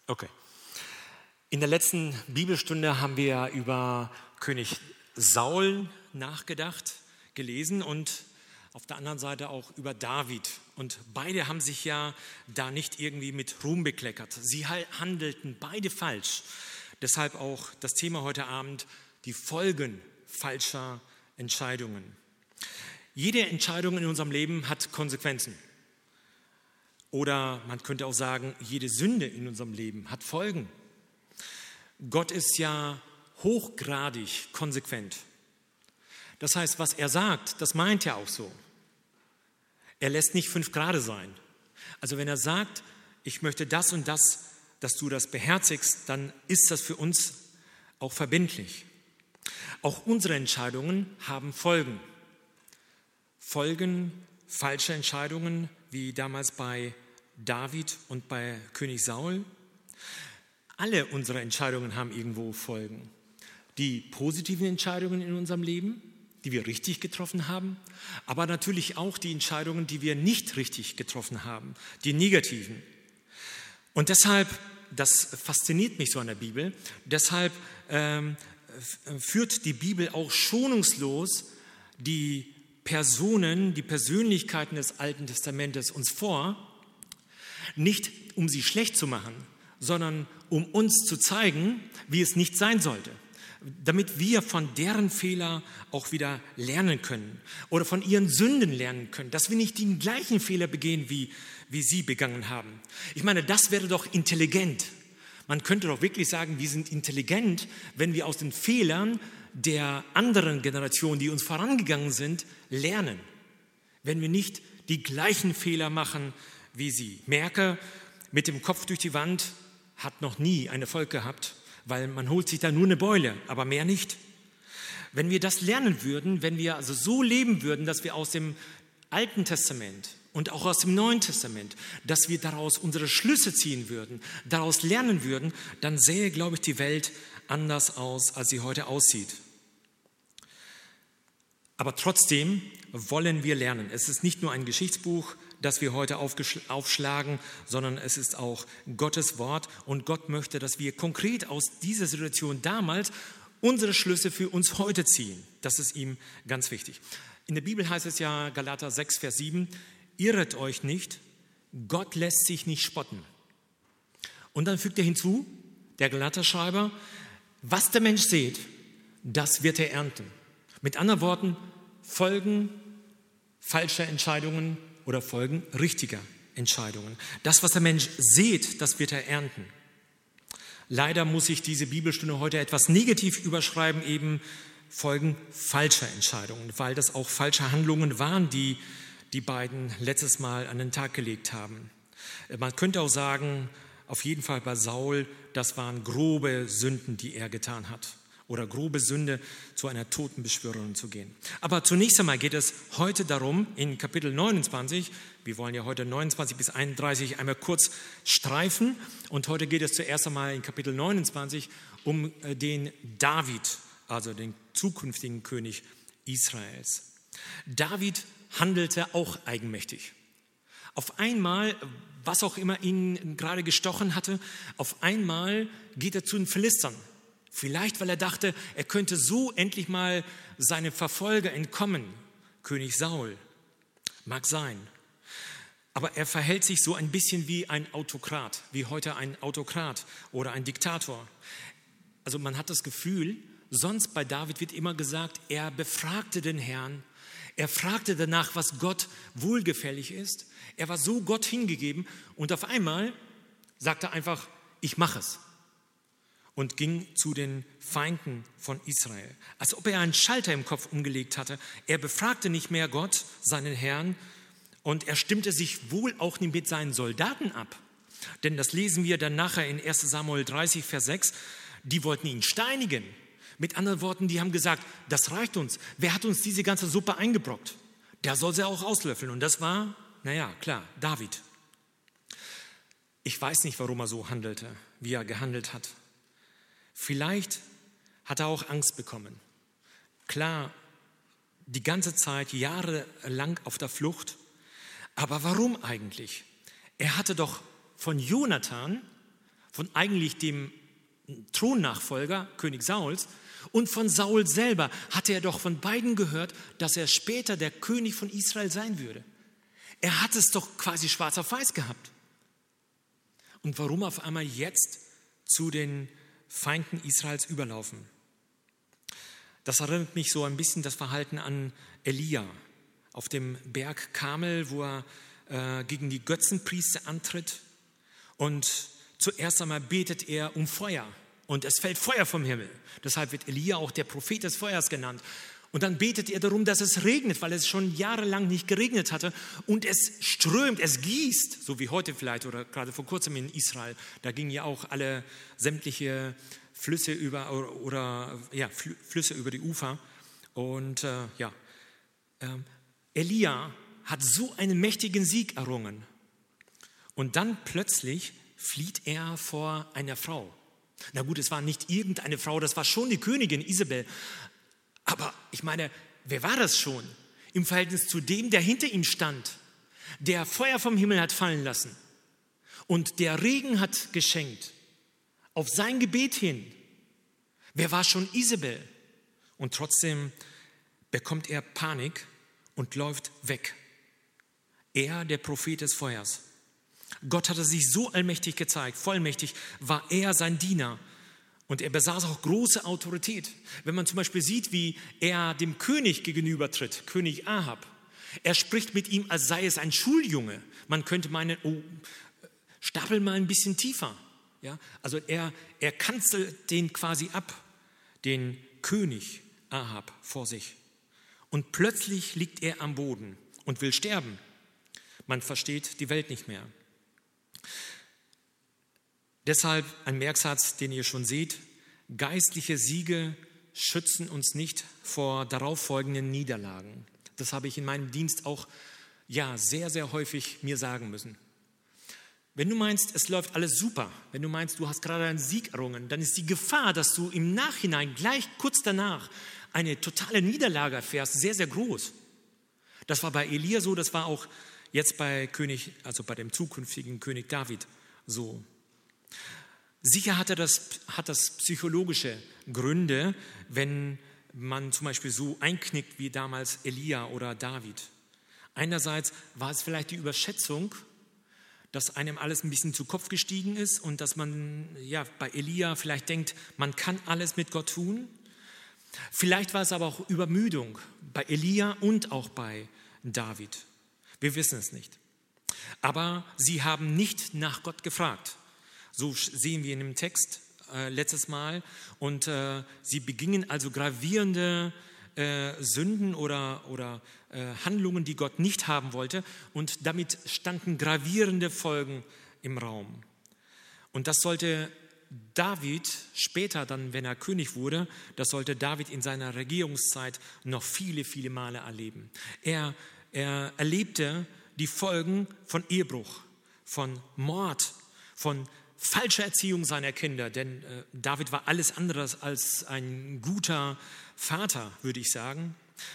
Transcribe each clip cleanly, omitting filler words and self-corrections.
Okay. In der letzten Bibelstunde haben wir über König Saul nachgedacht, gelesen und auf der anderen Seite auch über David. Und beide haben sich ja da nicht irgendwie mit Ruhm bekleckert. Sie handelten beide falsch. Deshalb auch das Thema heute Abend, die Folgen falscher Entscheidungen. Jede Entscheidung in unserem Leben hat Konsequenzen. Oder man könnte auch sagen, jede Sünde in unserem Leben hat Folgen. Gott ist ja hochgradig konsequent. Das heißt, was er sagt, das meint er auch so. Er lässt nicht 5 Grade sein. Also wenn er sagt, ich möchte das und das, dass du das beherzigst, dann ist das für uns auch verbindlich. Auch unsere Entscheidungen haben Folgen. Folgen falscher Entscheidungen, wie damals bei David und bei König Saul. Alle unsere Entscheidungen haben irgendwo Folgen. Die positiven Entscheidungen in unserem Leben, die wir richtig getroffen haben, aber natürlich auch die Entscheidungen, die wir nicht richtig getroffen haben, die negativen. Und deshalb, das fasziniert mich so an der Bibel, deshalb führt die Bibel auch schonungslos die Personen, die Persönlichkeiten des Alten Testamentes uns vor, nicht um sie schlecht zu machen, sondern um uns zu zeigen, wie es nicht sein sollte, damit wir von deren Fehler auch wieder lernen können oder von ihren Sünden lernen können, dass wir nicht die gleichen Fehler begehen, wie sie begangen haben. Ich meine, das wäre doch intelligent. Man könnte doch wirklich sagen, wir sind intelligent, wenn wir aus den Fehlern der anderen Generation, die uns vorangegangen sind, lernen. Wenn wir nicht die gleichen Fehler machen wie sie. Merke, mit dem Kopf durch die Wand hat noch nie ein Erfolg gehabt, weil man holt sich da nur eine Beule, aber mehr nicht. Wenn wir das lernen würden, wenn wir also so leben würden, dass wir aus dem Alten Testament und auch aus dem Neuen Testament, dass wir daraus unsere Schlüsse ziehen würden, daraus lernen würden, dann sähe, glaube ich, die Welt anders aus, als sie heute aussieht. Aber trotzdem wollen wir lernen. Es ist nicht nur ein Geschichtsbuch, das wir heute aufschlagen, sondern es ist auch Gottes Wort. Und Gott möchte, dass wir konkret aus dieser Situation damals unsere Schlüsse für uns heute ziehen. Das ist ihm ganz wichtig. In der Bibel heißt es ja, Galater 6, Vers 7, irret euch nicht, Gott lässt sich nicht spotten. Und dann fügt er hinzu, der Galaterschreiber, was der Mensch sät, das wird er ernten. Mit anderen Worten, Folgen falscher Entscheidungen oder Folgen richtiger Entscheidungen. Das, was der Mensch sät, das wird er ernten. Leider muss ich diese Bibelstunde heute etwas negativ überschreiben, eben Folgen falscher Entscheidungen, weil das auch falsche Handlungen waren, die die beiden letztes Mal an den Tag gelegt haben. Man könnte auch sagen, auf jeden Fall bei Saul, das waren grobe Sünden, die er getan hat. Oder grobe Sünde, zu einer Totenbeschwörung zu gehen. Aber zunächst einmal geht es heute darum, in Kapitel 29, wir wollen ja heute 29 bis 31 einmal kurz streifen. Und heute geht es zuerst einmal in Kapitel 29 um den David, also den zukünftigen König Israels. David handelte auch eigenmächtig. Auf einmal, was auch immer ihn gerade gestochen hatte, auf einmal geht er zu den Philistern. Vielleicht, weil er dachte, er könnte so endlich mal seinem Verfolger entkommen, König Saul. Mag sein. Aber er verhält sich so ein bisschen wie ein Autokrat, wie heute ein Autokrat oder ein Diktator. Also man hat das Gefühl, sonst bei David wird immer gesagt, er befragte den Herrn, er fragte danach, was Gott wohlgefällig ist. Er war so Gott hingegeben und auf einmal sagt er einfach, ich mache es. Und ging zu den Feinden von Israel. Als ob er einen Schalter im Kopf umgelegt hatte. Er befragte nicht mehr Gott, seinen Herrn, und er stimmte sich wohl auch nicht mit seinen Soldaten ab. Denn das lesen wir dann nachher in 1 Samuel 30, Vers 6. Die wollten ihn steinigen. Mit anderen Worten, die haben gesagt, das reicht uns. Wer hat uns diese ganze Suppe eingebrockt? Der soll sie auch auslöffeln. Und das war, naja, klar, David. Ich weiß nicht, warum er so handelte, wie er gehandelt hat. Vielleicht hat er auch Angst bekommen. Klar, die ganze Zeit, jahrelang auf der Flucht. Aber warum eigentlich? Er hatte doch von Jonathan von eigentlich dem Thronnachfolger, König Sauls, und von Saul selber hatte er doch von beiden gehört, dass er später der König von Israel sein würde. Er hat es doch quasi schwarz auf weiß gehabt. Und warum auf einmal jetzt zu den Feinden Israels überlaufen? Das erinnert mich so ein bisschen das Verhalten an Elia auf dem Berg Karmel, wo er gegen die Götzenpriester antritt. Und zuerst einmal betet er um Feuer und es fällt Feuer vom Himmel. Deshalb wird Elia auch der Prophet des Feuers genannt. Und dann betet er darum, dass es regnet, weil es schon jahrelang nicht geregnet hatte. Und es strömt, es gießt, so wie heute vielleicht oder gerade vor kurzem in Israel. Da gingen ja auch alle sämtliche Flüsse über Flüsse über die Ufer. Und Elia hat so einen mächtigen Sieg errungen. Und dann plötzlich flieht er vor einer Frau. Na gut, es war nicht irgendeine Frau, das war schon die Königin Isabel. Aber ich meine, wer war das schon im Verhältnis zu dem, der hinter ihm stand, der Feuer vom Himmel hat fallen lassen und der Regen hat geschenkt auf sein Gebet hin? Wer war schon Isabel? Und trotzdem bekommt er Panik und läuft weg. Er, der Prophet des Feuers. Gott hatte sich so allmächtig gezeigt, vollmächtig war er sein Diener. Und er besaß auch große Autorität. Wenn man zum Beispiel sieht, wie er dem König gegenübertritt, König Ahab, er spricht mit ihm, als sei es ein Schuljunge. Man könnte meinen, stapel mal ein bisschen tiefer. Ja? Also er kanzelt den quasi ab, den König Ahab vor sich. Und plötzlich liegt er am Boden und will sterben. Man versteht die Welt nicht mehr. Deshalb ein Merksatz, den ihr schon seht: Geistliche Siege schützen uns nicht vor darauffolgenden Niederlagen. Das habe ich in meinem Dienst auch sehr, sehr häufig mir sagen müssen. Wenn du meinst, es läuft alles super, wenn du meinst, du hast gerade einen Sieg errungen, dann ist die Gefahr, dass du im Nachhinein, gleich kurz danach, eine totale Niederlage erfährst, sehr, sehr groß. Das war bei Elia so, das war auch jetzt bei dem zukünftigen König David so. Sicher hat das psychologische Gründe, wenn man zum Beispiel so einknickt wie damals Elia oder David. Einerseits war es vielleicht die Überschätzung, dass einem alles ein bisschen zu Kopf gestiegen ist und dass man bei Elia vielleicht denkt, man kann alles mit Gott tun. Vielleicht war es aber auch Übermüdung bei Elia und auch bei David. Wir wissen es nicht. Aber sie haben nicht nach Gott gefragt. So sehen wir in dem Text letztes Mal. Und sie begingen also gravierende Sünden oder Handlungen, die Gott nicht haben wollte. Und damit standen gravierende Folgen im Raum. Und das sollte David später dann, wenn er König wurde, das sollte David in seiner Regierungszeit noch viele, viele Male erleben. Er erlebte die Folgen von Ehebruch, von Mord, von falscher Erziehung seiner Kinder, denn David war alles andere als ein guter Vater, würde ich sagen.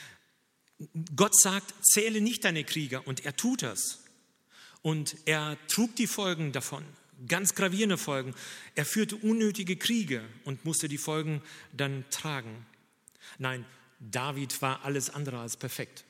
Gott sagt, zähle nicht deine Krieger, und er tut das. Und er trug die Folgen davon, ganz gravierende Folgen. Er führte unnötige Kriege und musste die Folgen dann tragen. Nein, David war alles andere als perfekt.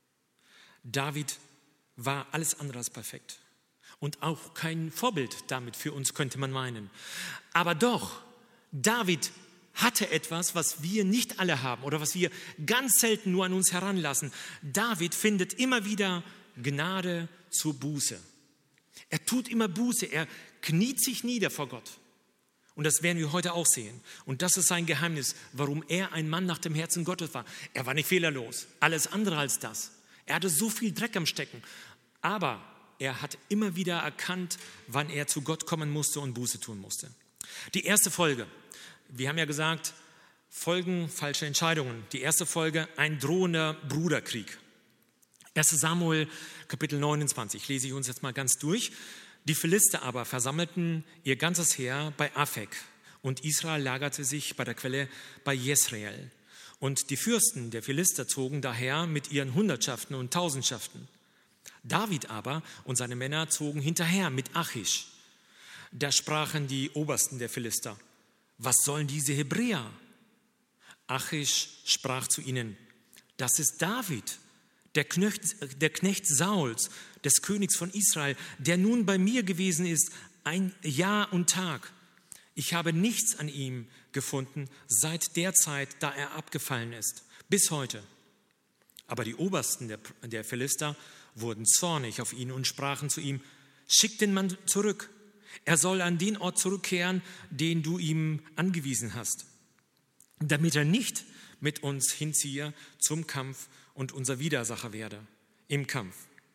David war alles andere als perfekt. Und auch kein Vorbild damit für uns, könnte man meinen. Aber doch, David hatte etwas, was wir nicht alle haben oder was wir ganz selten nur an uns heranlassen. David findet immer wieder Gnade zur Buße. Er tut immer Buße, er kniet sich nieder vor Gott. Und das werden wir heute auch sehen. Und das ist sein Geheimnis, warum er ein Mann nach dem Herzen Gottes war. Er war nicht fehlerlos, alles andere als das. Er hatte so viel Dreck am Stecken, aber er hat immer wieder erkannt, wann er zu Gott kommen musste und Buße tun musste. Die erste Folge, wir haben ja gesagt, Folgen falscher Entscheidungen. Die erste Folge, ein drohender Bruderkrieg. 1. Samuel, Kapitel 29, lese ich uns jetzt mal ganz durch. Die Philister aber versammelten ihr ganzes Heer bei Afek und Israel lagerte sich bei der Quelle bei Jesreel. Und die Fürsten der Philister zogen daher mit ihren Hundertschaften und Tausendschaften. David aber und seine Männer zogen hinterher mit Achish. Da sprachen die Obersten der Philister: Was sollen diese Hebräer? Achish sprach zu ihnen: Das ist David, der Knecht Sauls, des Königs von Israel, der nun bei mir gewesen ist, ein Jahr und Tag. Ich habe nichts an ihm gefunden seit der Zeit, da er abgefallen ist, bis heute. Aber die Obersten der Philister wurden zornig auf ihn und sprachen zu ihm: Schick den Mann zurück. Er soll an den Ort zurückkehren, den du ihm angewiesen hast, damit er nicht mit uns hinziehe zum Kampf und unser Widersacher werde im Kampf.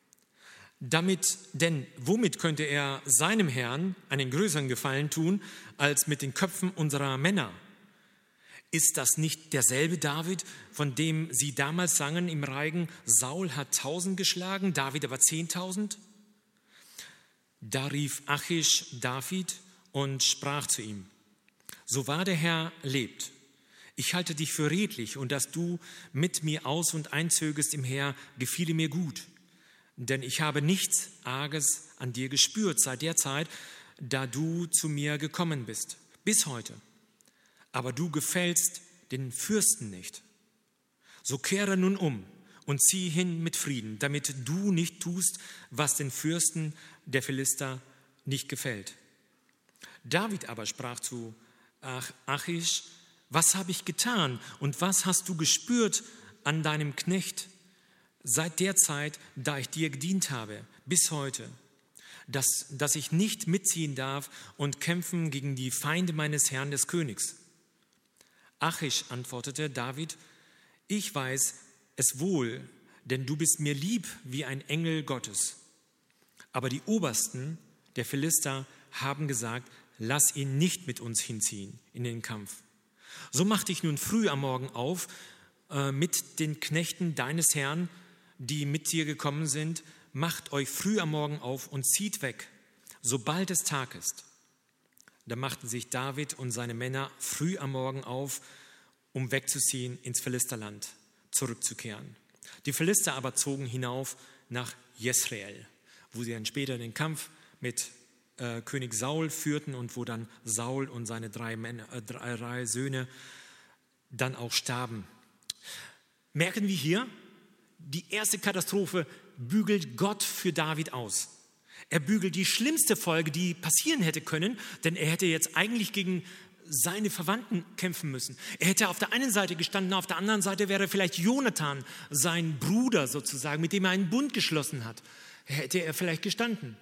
Denn womit könnte er seinem Herrn einen größeren Gefallen tun, als mit den Köpfen unserer Männer? Ist das nicht derselbe David, von dem sie damals sangen im Reigen: Saul hat 1000 geschlagen, David aber 10.000? Da rief Achish David und sprach zu ihm: So wahr der Herr lebt, ich halte dich für redlich, und dass du mit mir aus- und einzögest im Heer, gefiele mir gut. Denn ich habe nichts Arges an dir gespürt seit der Zeit, da du zu mir gekommen bist, bis heute. Aber du gefällst den Fürsten nicht. So kehre nun um und zieh hin mit Frieden, damit du nicht tust, was den Fürsten der Philister nicht gefällt. David aber sprach zu Achish: Was habe ich getan und was hast du gespürt an deinem Knecht seit der Zeit, da ich dir gedient habe, bis heute, dass ich nicht mitziehen darf und kämpfen gegen die Feinde meines Herrn des Königs? Achish antwortete David: Ich weiß es wohl, denn du bist mir lieb wie ein Engel Gottes. Aber die Obersten der Philister haben gesagt: Lass ihn nicht mit uns hinziehen in den Kampf. So mach dich nun früh am Morgen auf mit den Knechten deines Herrn, die mit dir gekommen sind. Macht euch früh am Morgen auf und zieht weg, sobald es Tag ist. Da machten sich David und seine Männer früh am Morgen auf, um wegzuziehen, ins Philisterland zurückzukehren. Die Philister aber zogen hinauf nach Jesreel, wo sie dann später den Kampf mit König Saul führten und wo dann Saul und seine drei Söhne dann auch starben. Merken wir hier, die erste Katastrophe bügelt Gott für David aus. Er bügelt die schlimmste Folge, die passieren hätte können, denn er hätte jetzt eigentlich gegen seine Verwandten kämpfen müssen. Er hätte auf der einen Seite gestanden, auf der anderen Seite wäre vielleicht Jonathan, sein Bruder sozusagen, mit dem er einen Bund geschlossen hat, hätte er vielleicht gestanden.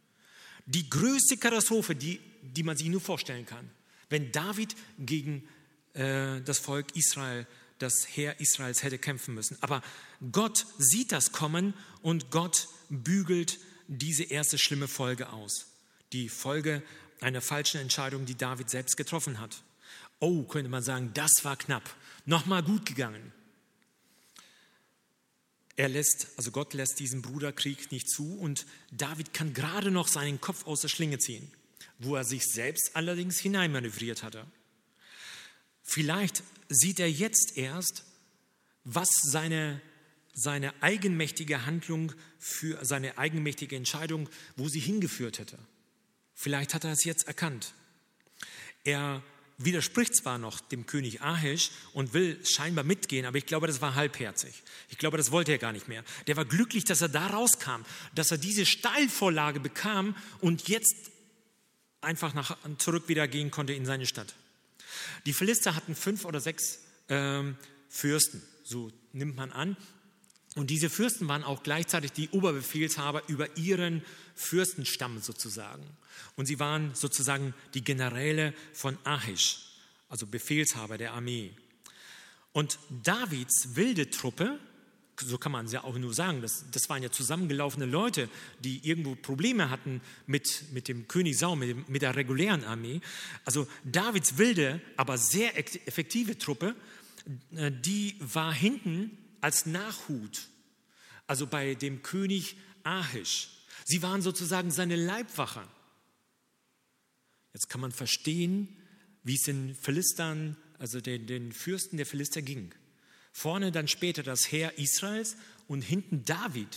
Die größte Katastrophe, die man sich nur vorstellen kann, wenn David gegen das Volk Israel, das Heer Israels hätte kämpfen müssen. Aber Gott sieht das kommen und Gott bügelt diese erste schlimme Folge aus. Die Folge einer falschen Entscheidung, die David selbst getroffen hat. Oh, könnte man sagen, das war knapp. Nochmal gut gegangen. Gott lässt diesen Bruderkrieg nicht zu und David kann gerade noch seinen Kopf aus der Schlinge ziehen, wo er sich selbst allerdings hineinmanövriert hatte. Vielleicht sieht er jetzt erst, was seine eigenmächtige Handlung, für seine eigenmächtige Entscheidung, wo sie hingeführt hätte. Vielleicht hat er es jetzt erkannt. Er widerspricht zwar noch dem König Achish und will scheinbar mitgehen, aber ich glaube, das war halbherzig. Ich glaube, das wollte er gar nicht mehr. Der war glücklich, dass er da rauskam, dass er diese Steilvorlage bekam und jetzt einfach zurück wieder gehen konnte in seine Stadt. Die Philister hatten 5 oder 6 Fürsten, so nimmt man an. Und diese Fürsten waren auch gleichzeitig die Oberbefehlshaber über ihren Fürstenstamm sozusagen. Und sie waren sozusagen die Generäle von Achish, also Befehlshaber der Armee. Und Davids wilde Truppe, so kann man es ja auch nur sagen, das waren ja zusammengelaufene Leute, die irgendwo Probleme hatten mit dem König Saul, mit der regulären Armee. Also Davids wilde, aber sehr effektive Truppe, die war hinten als Nachhut, also bei dem König Achish. Sie waren sozusagen seine Leibwache. Jetzt kann man verstehen, wie es den Philistern, also den Fürsten der Philister ging. Vorne dann später das Heer Israels und hinten David.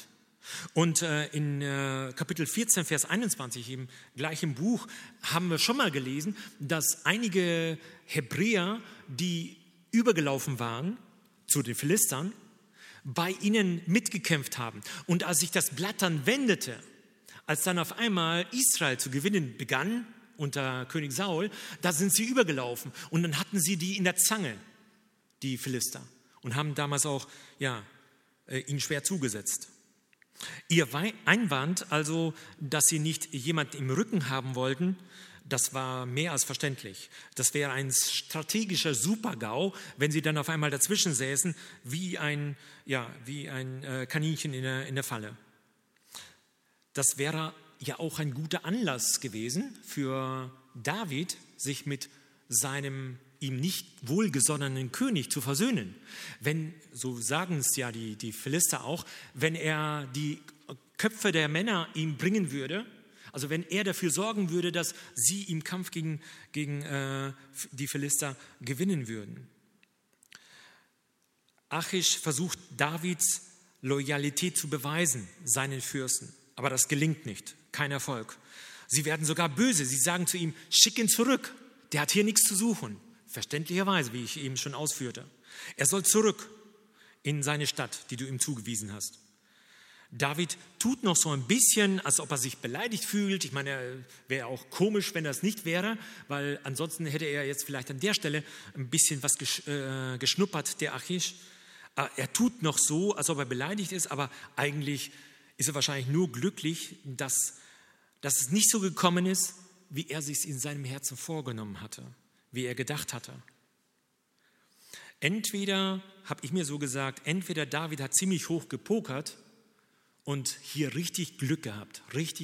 Und in Kapitel 14, Vers 21, im gleichen Buch, haben wir schon mal gelesen, dass einige Hebräer, die übergelaufen waren zu den Philistern, bei ihnen mitgekämpft haben. Und als sich das Blatt dann wendete, als dann auf einmal Israel zu gewinnen begann unter König Saul, da sind sie übergelaufen. Und dann hatten sie die in der Zange, die Philister, und haben damals auch ihnen schwer zugesetzt. Ihr Einwand also, dass sie nicht jemanden im Rücken haben wollten, das war mehr als verständlich. Das wäre ein strategischer Super-GAU, wenn sie dann auf einmal dazwischen säßen, wie ein Kaninchen in der Falle. Das wäre ja auch ein guter Anlass gewesen für David, sich mit seinem ihm nicht wohlgesonnenen König zu versöhnen. Wenn, so sagen es ja die Philister auch, wenn er die Köpfe der Männer ihm bringen würde, also wenn er dafür sorgen würde, dass sie im Kampf gegen die Philister gewinnen würden. Achish versucht, Davids Loyalität zu beweisen, seinen Fürsten. Aber das gelingt nicht, kein Erfolg. Sie werden sogar böse. Sie sagen zu ihm, schick ihn zurück. Der hat hier nichts zu suchen. Verständlicherweise, wie ich eben schon ausführte. Er soll zurück in seine Stadt, die du ihm zugewiesen hast. David tut noch so ein bisschen, als ob er sich beleidigt fühlt. Ich meine, wäre auch komisch, wenn das nicht wäre, weil ansonsten hätte er jetzt vielleicht an der Stelle ein bisschen was geschnuppert, der Achish. Er tut noch so, als ob er beleidigt ist, aber eigentlich ist er wahrscheinlich nur glücklich, dass es nicht so gekommen ist, wie er sich in seinem Herzen vorgenommen hatte, wie er gedacht hatte. Entweder, habe ich mir so gesagt, entweder David hat ziemlich hoch gepokert und hier richtig Glück gehabt,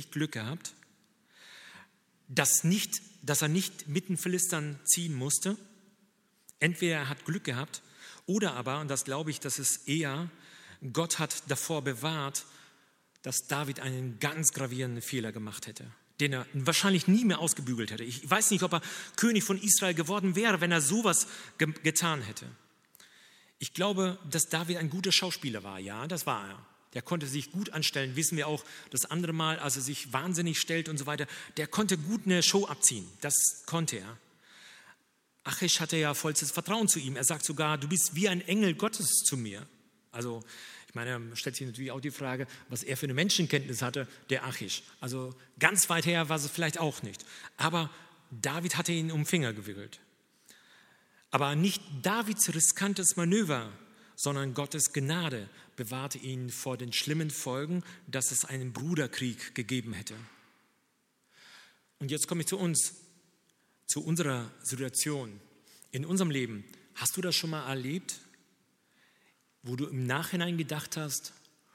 dass er nicht mit den Philistern ziehen musste. Entweder er hat Glück gehabt oder aber, und das glaube ich, das ist eher, Gott hat davor bewahrt, dass David einen ganz gravierenden Fehler gemacht hätte, den er wahrscheinlich nie mehr ausgebügelt hätte. Ich weiß nicht, ob er König von Israel geworden wäre, wenn er sowas getan hätte. Ich glaube, dass David ein guter Schauspieler war. Ja, das war er. Der konnte sich gut anstellen, wissen wir auch das andere Mal, als er sich wahnsinnig stellt und so weiter. Der konnte gut eine Show abziehen, das konnte er. Achish hatte ja vollstes Vertrauen zu ihm. Er sagt sogar, du bist wie ein Engel Gottes zu mir. Also, ich meine, stellt sich natürlich auch die Frage, was er für eine Menschenkenntnis hatte, der Achish. Also ganz weit her war es vielleicht auch nicht. Aber David hatte ihn um den Finger gewickelt. Aber nicht Davids riskantes Manöver, sondern Gottes Gnade bewahrte ihn vor den schlimmen Folgen, dass es einen Bruderkrieg gegeben hätte. Und jetzt komme ich zu uns, zu unserer Situation in unserem Leben. Hast du das schon mal erlebt, wo du im Nachhinein gedacht hast,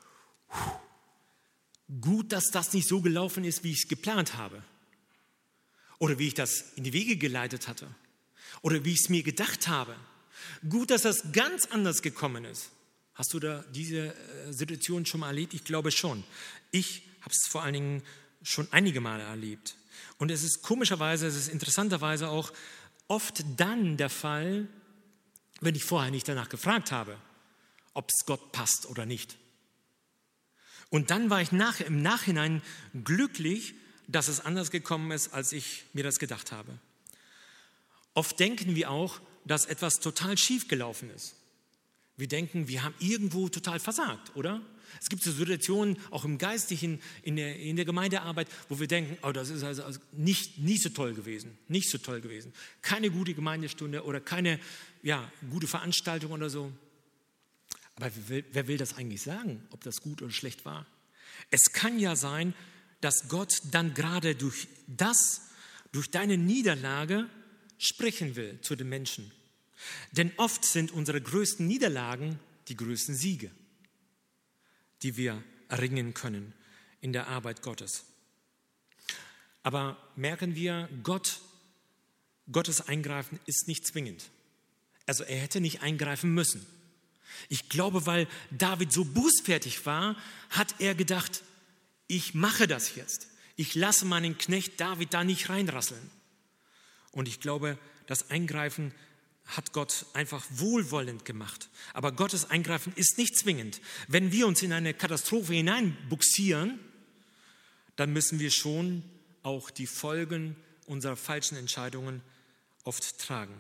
gut, dass das nicht so gelaufen ist, wie ich es geplant habe oder wie ich das in die Wege geleitet hatte oder wie ich es mir gedacht habe. Gut, dass das ganz anders gekommen ist. Hast du da diese Situation schon mal erlebt? Ich glaube schon. Ich habe es vor allen Dingen schon einige Male erlebt. Und es ist komischerweise, es ist interessanterweise auch oft dann der Fall, wenn ich vorher nicht danach gefragt habe, ob es Gott passt oder nicht. Und dann war ich im Nachhinein glücklich, dass es anders gekommen ist, als ich mir das gedacht habe. Oft denken wir auch, dass etwas total schief gelaufen ist. Wir denken, wir haben irgendwo total versagt, oder? Es gibt so Situationen, auch im Geistlichen, in der Gemeindearbeit, wo wir denken, oh, das ist also nicht so toll gewesen, nicht so toll gewesen. Keine gute Gemeindestunde oder keine gute Veranstaltung oder so. Aber wer will das eigentlich sagen, ob das gut oder schlecht war? Es kann ja sein, dass Gott dann gerade durch deine Niederlage sprechen will zu den Menschen. Denn oft sind unsere größten Niederlagen die größten Siege, die wir erringen können in der Arbeit Gottes. Aber merken wir, Gottes Eingreifen ist nicht zwingend. Also er hätte nicht eingreifen müssen. Ich glaube, weil David so bußfertig war, hat er gedacht, ich mache das jetzt. Ich lasse meinen Knecht David da nicht reinrasseln. Und ich glaube, das Eingreifen hat Gott einfach wohlwollend gemacht. Aber Gottes Eingreifen ist nicht zwingend. Wenn wir uns in eine Katastrophe hineinbuxieren, dann müssen wir schon auch die Folgen unserer falschen Entscheidungen oft tragen.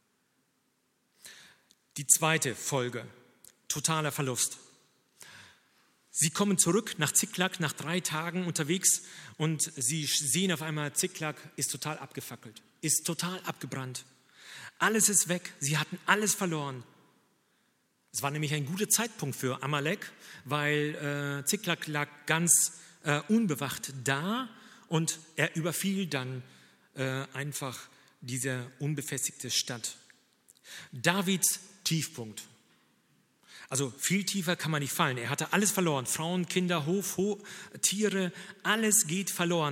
Die zweite Folge, totaler Verlust. Sie kommen zurück nach Ziklag, nach 3 Tagen unterwegs, und sie sehen auf einmal, Ziklag ist total abgefackelt, ist total abgebrannt. Alles ist weg, sie hatten alles verloren. Es war nämlich ein guter Zeitpunkt für Amalek, weil Ziklag lag ganz unbewacht da und er überfiel dann einfach diese unbefestigte Stadt. Davids Tiefpunkt. Also viel tiefer kann man nicht fallen. Er hatte alles verloren. Frauen, Kinder, Hof, Tiere, alles geht verloren.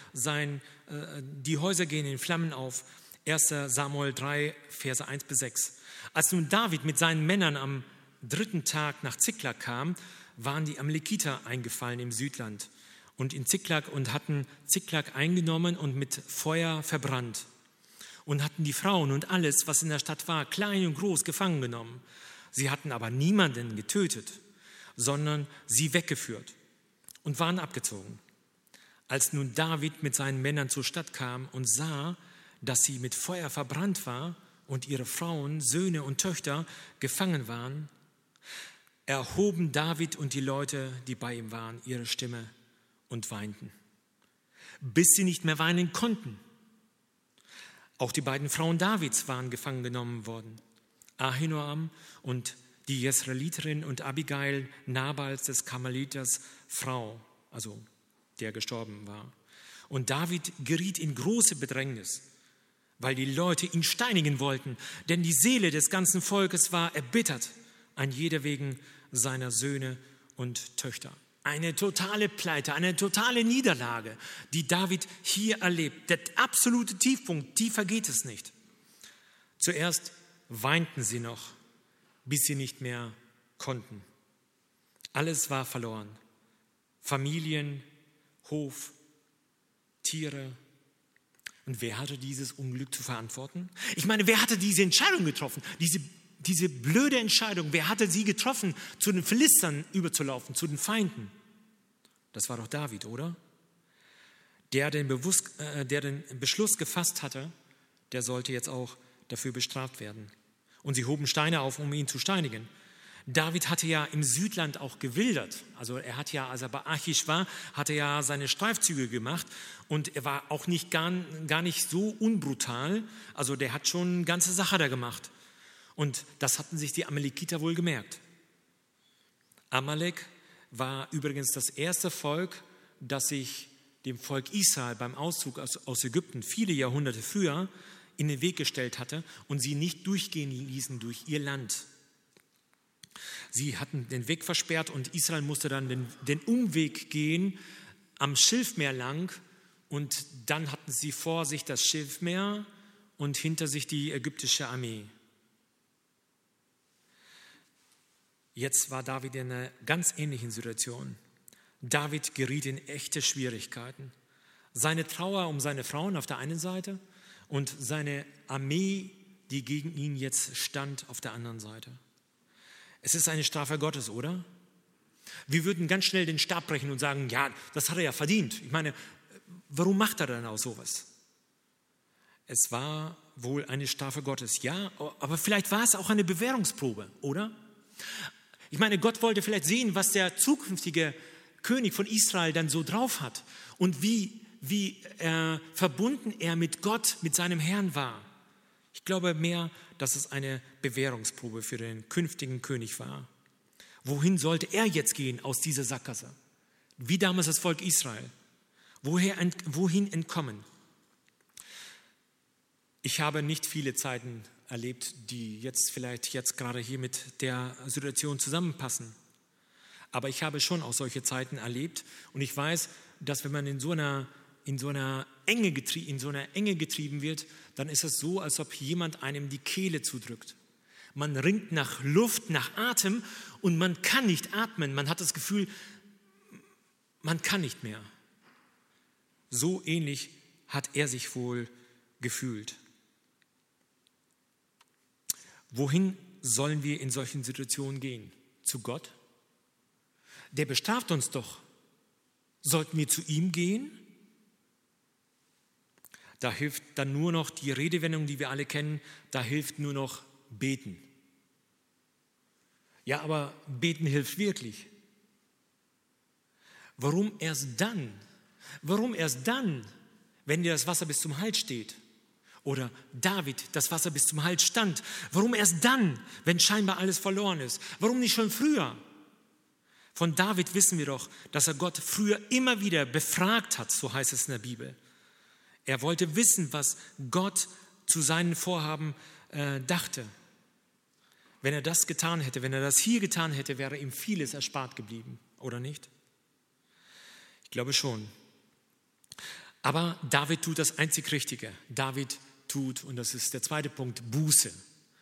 Die Häuser gehen in Flammen auf. 1. Samuel 3, Verse 1-6. Als nun David mit seinen Männern am 3. Tag nach Ziklag kam, waren die Amalekiter eingefallen im Südland und in Ziklag und hatten Ziklag eingenommen und mit Feuer verbrannt und hatten die Frauen und alles, was in der Stadt war, klein und groß, gefangen genommen. Sie hatten aber niemanden getötet, sondern sie weggeführt und waren abgezogen. Als nun David mit seinen Männern zur Stadt kam und sah, dass sie mit Feuer verbrannt war und ihre Frauen, Söhne und Töchter gefangen waren, erhoben David und die Leute, die bei ihm waren, ihre Stimme und weinten, bis sie nicht mehr weinen konnten. Auch die beiden Frauen Davids waren gefangen genommen worden. Ahinoam und die Jesraeliterin und Abigail, Nabals des Karmeliters Frau, also der gestorben war. Und David geriet in große Bedrängnis, weil die Leute ihn steinigen wollten, denn die Seele des ganzen Volkes war erbittert, ein jeder wegen seiner Söhne und Töchter. Eine totale Pleite, eine totale Niederlage, die David hier erlebt. Der absolute Tiefpunkt, tiefer geht es nicht. Zuerst weinten sie noch, bis sie nicht mehr konnten. Alles war verloren. Familien, Hof, Tiere. Und wer hatte dieses Unglück zu verantworten? Ich meine, wer hatte diese Entscheidung getroffen? Diese blöde Entscheidung, wer hatte sie getroffen, zu den Philistern überzulaufen, zu den Feinden? Das war doch David, oder? Der den Beschluss gefasst hatte, der sollte jetzt auch dafür bestraft werden. Und sie hoben Steine auf, um ihn zu steinigen. David hatte ja im Südland auch gewildert. Also er hat ja, als er bei Achish war, hat er ja seine Streifzüge gemacht und er war auch gar nicht so unbrutal. Also der hat schon eine ganze Sache da gemacht. Und das hatten sich die Amalekiter wohl gemerkt. Amalek war übrigens das erste Volk, das sich dem Volk Israel beim Auszug aus Ägypten viele Jahrhunderte früher in den Weg gestellt hatte und sie nicht durchgehen ließen durch ihr Land. Sie hatten den Weg versperrt und Israel musste dann den Umweg gehen am Schilfmeer lang und dann hatten sie vor sich das Schilfmeer und hinter sich die ägyptische Armee. Jetzt war David in einer ganz ähnlichen Situation. David geriet in echte Schwierigkeiten. Seine Trauer um seine Frauen auf der einen Seite und seine Armee, die gegen ihn jetzt stand, auf der anderen Seite. Es ist eine Strafe Gottes, oder? Wir würden ganz schnell den Stab brechen und sagen, ja, das hat er ja verdient. Ich meine, warum macht er dann auch sowas? Es war wohl eine Strafe Gottes, ja, aber vielleicht war es auch eine Bewährungsprobe, oder? Ich meine, Gott wollte vielleicht sehen, was der zukünftige König von Israel dann so drauf hat und wie verbunden er mit Gott, mit seinem Herrn war. Ich glaube mehr, dass es eine Bewährungsprobe für den künftigen König war. Wohin sollte er jetzt gehen aus dieser Sackgasse? Wie damals das Volk Israel. Wohin entkommen? Ich habe nicht viele Zeiten erlebt, die jetzt gerade hier mit der Situation zusammenpassen. Aber ich habe schon auch solche Zeiten erlebt und ich weiß, dass wenn man in so einer Enge getrieben wird, dann ist es so, als ob jemand einem die Kehle zudrückt. Man ringt nach Luft, nach Atem und man kann nicht atmen. Man hat das Gefühl, man kann nicht mehr. So ähnlich hat er sich wohl gefühlt. Wohin sollen wir in solchen Situationen gehen? Zu Gott? Der bestraft uns doch. Sollten wir zu ihm gehen? Da hilft dann nur noch die Redewendung, die wir alle kennen, da hilft nur noch beten. Ja, aber beten hilft wirklich. Warum erst dann? Warum erst dann, wenn dir das Wasser bis zum Hals steht? Oder David, das Wasser bis zum Hals stand. Warum erst dann, wenn scheinbar alles verloren ist? Warum nicht schon früher? Von David wissen wir doch, dass er Gott früher immer wieder befragt hat, so heißt es in der Bibel. Er wollte wissen, was Gott zu seinen Vorhaben dachte. Wenn er das getan hätte, wenn er das hier getan hätte, wäre ihm vieles erspart geblieben, oder nicht? Ich glaube schon. Aber David tut das einzig Richtige. David tut, und das ist der zweite Punkt, Buße.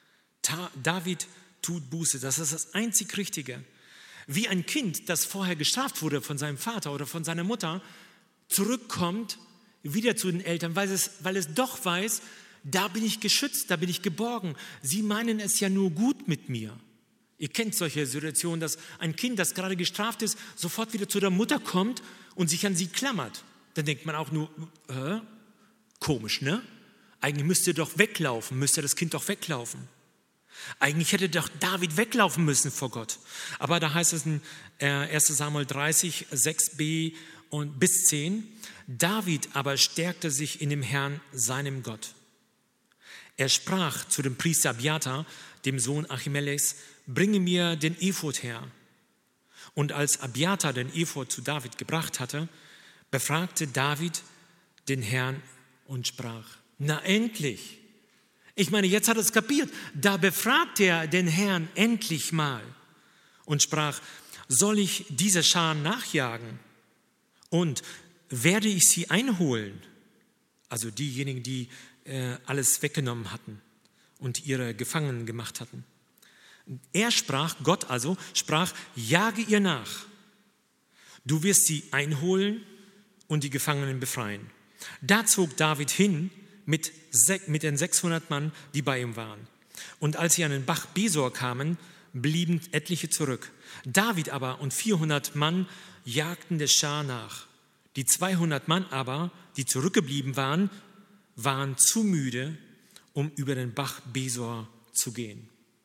David tut Buße, das ist das einzig Richtige. Wie ein Kind, das vorher gestraft wurde von seinem Vater oder von seiner Mutter, zurückkommt wieder zu den Eltern, weil es doch weiß, da bin ich geschützt, da bin ich geborgen. Sie meinen es ja nur gut mit mir. Ihr kennt solche Situationen, dass ein Kind, das gerade gestraft ist, sofort wieder zu der Mutter kommt und sich an sie klammert. Dann denkt man auch nur, komisch, ne? Eigentlich müsste das Kind doch weglaufen. Eigentlich hätte doch David weglaufen müssen vor Gott. Aber da heißt es in 1 Samuel 30, 6b und bis 10, David aber stärkte sich in dem Herrn, seinem Gott. Er sprach zu dem Priester Abiathar, dem Sohn Achimelechs, bringe mir den Ephod her. Und als Abiathar den Ephod zu David gebracht hatte, befragte David den Herrn und sprach, na endlich. Ich meine, jetzt hat er es kapiert. Da befragt er den Herrn endlich mal und sprach, soll ich diese Scharen nachjagen und werde ich sie einholen? Also diejenigen, die alles weggenommen hatten und ihre Gefangenen gemacht hatten. Er sprach, Gott also, sprach, jage ihr nach. Du wirst sie einholen und die Gefangenen befreien. Da zog David hin mit den 600 Mann, die bei ihm waren. Und als sie an den Bach Besor kamen, blieben etliche zurück. David aber und 400 Mann jagten der Schar nach. Die 200 Mann aber, die zurückgeblieben waren, waren zu müde, um über den Bach Besor zu gehen.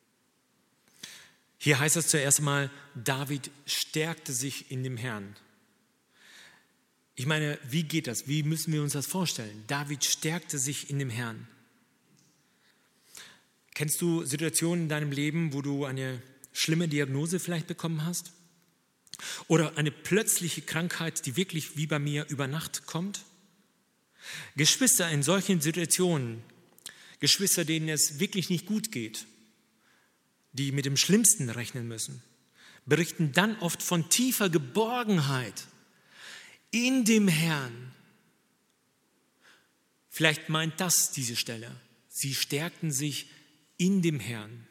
Hier heißt es zuerst einmal, David stärkte sich in dem Herrn. Ich meine, wie geht das? Wie müssen wir uns das vorstellen? David stärkte sich in dem Herrn. Kennst du Situationen in deinem Leben, wo du eine schlimme Diagnose vielleicht bekommen hast? Oder eine plötzliche Krankheit, die wirklich wie bei mir über Nacht kommt? Geschwister in solchen Situationen, Geschwister, denen es wirklich nicht gut geht, die mit dem Schlimmsten rechnen müssen, berichten dann oft von tiefer Geborgenheit in dem Herrn. Vielleicht meint das diese Stelle. Sie stärkten sich in dem Herrn.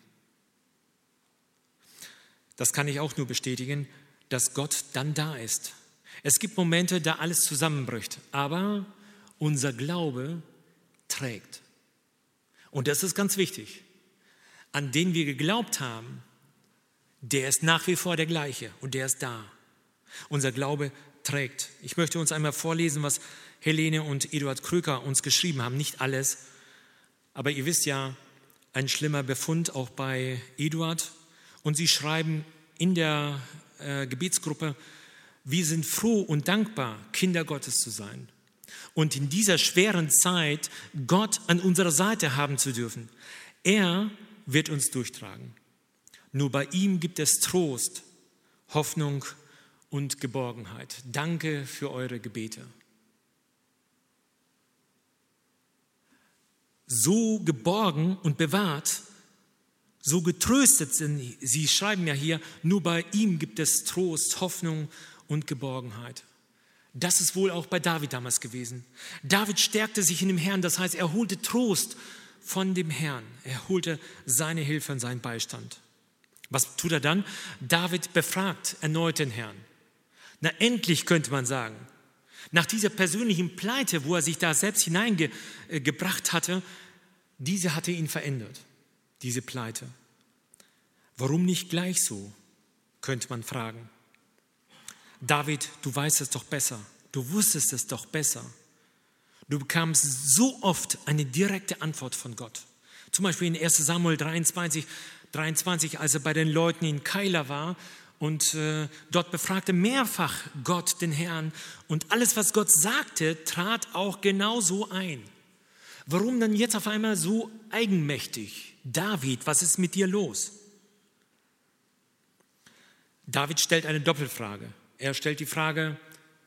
Das kann ich auch nur bestätigen, dass Gott dann da ist. Es gibt Momente, da alles zusammenbricht, aber unser Glaube trägt. Und das ist ganz wichtig. An den wir geglaubt haben, der ist nach wie vor der gleiche und der ist da. Unser Glaube trägt. Ich möchte uns einmal vorlesen, was Helene und Eduard Kröker uns geschrieben haben. Nicht alles, aber ihr wisst ja, ein schlimmer Befund auch bei Eduard. Und sie schreiben in der Gebetsgruppe, wir sind froh und dankbar, Kinder Gottes zu sein. Und in dieser schweren Zeit Gott an unserer Seite haben zu dürfen. Er wird uns durchtragen. Nur bei ihm gibt es Trost, Hoffnung und Geborgenheit. Danke für eure Gebete. So geborgen und bewahrt, so getröstet sind sie, schreiben ja hier, nur bei ihm gibt es Trost, Hoffnung und Geborgenheit. Das ist wohl auch bei David damals gewesen. David stärkte sich in dem Herrn, das heißt, er holte Trost von dem Herrn. Er holte seine Hilfe und seinen Beistand. Was tut er dann? David befragt erneut den Herrn. Na endlich, könnte man sagen. Nach dieser persönlichen Pleite, wo er sich da selbst hineingebracht hatte, diese hatte ihn verändert. diese Pleite. Warum nicht gleich so, könnte man fragen. David, du weißt es doch besser. Du wusstest es doch besser. Du bekamst so oft eine direkte Antwort von Gott. Zum Beispiel in 1 Samuel 23, als er bei den Leuten in Keila war und dort befragte mehrfach Gott den Herrn und alles, was Gott sagte, trat auch genau so ein. Warum dann jetzt auf einmal so eigenmächtig? David, was ist mit dir los? David stellt eine Doppelfrage. Er stellt die Frage,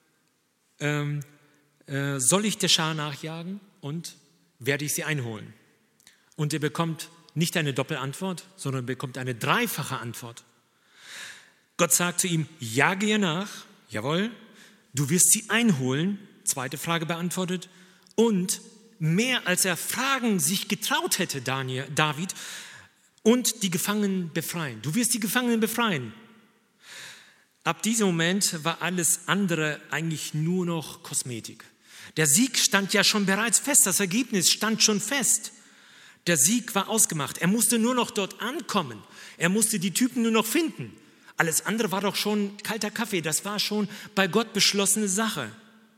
soll ich der Schar nachjagen und werde ich sie einholen? Und er bekommt nicht eine Doppelantwort, sondern bekommt eine dreifache Antwort. Gott sagt zu ihm, jage ihr nach, jawohl, du wirst sie einholen, zweite Frage beantwortet, und mehr als er Fragen sich getraut hätte, David, und die Gefangenen befreien. Du wirst die Gefangenen befreien. Ab diesem Moment war alles andere eigentlich nur noch Kosmetik. Der Sieg stand ja schon bereits fest, das Ergebnis stand schon fest. Der Sieg war ausgemacht. Er musste nur noch dort ankommen. Er musste die Typen nur noch finden. Alles andere war doch schon kalter Kaffee. Das war schon bei Gott beschlossene Sache.